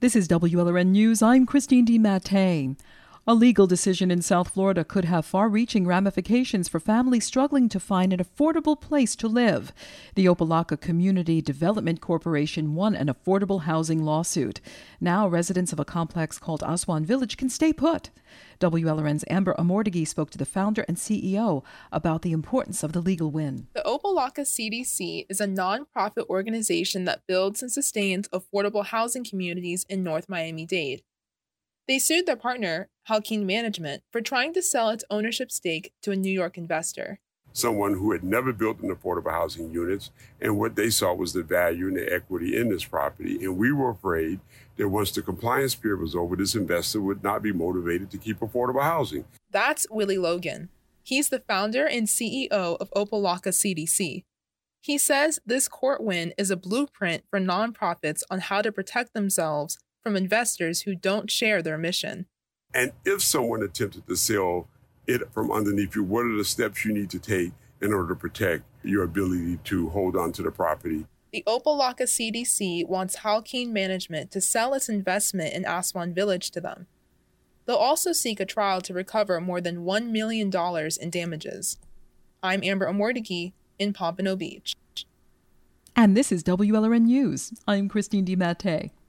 This is WLRN News. I'm Christine DiMattei. A legal decision in South Florida could have far-reaching ramifications for families struggling to find an affordable place to live. The Opa-locka Community Development Corporation won an affordable housing lawsuit. Now residents of a complex called Aswan Village can stay put. WLRN's Amber Amortigui spoke to the founder and CEO about the importance of the legal win. The Opa-locka CDC is a nonprofit organization that builds and sustains affordable housing communities in North Miami-Dade. They sued their partner, Halkeen Management, for trying to sell its ownership stake to a New York investor. Someone who had never built an affordable housing units, and what they saw was the value and the equity in this property. And we were afraid that once the compliance period was over, this investor would not be motivated to keep affordable housing. That's Willie Logan. He's the founder and CEO of Opa-locka CDC. He says this court win is a blueprint for nonprofits on how to protect themselves from investors who don't share their mission. And if someone attempted to sell it from underneath you, what are the steps you need to take in order to protect your ability to hold on to the property? The Opa-locka CDC wants Halkeen Management to sell its investment in Aswan Village to them. They'll also seek a trial to recover more than $1 million in damages. I'm Amber Amortigui in Pompano Beach. And this is WLRN News. I'm Christine DiMattei.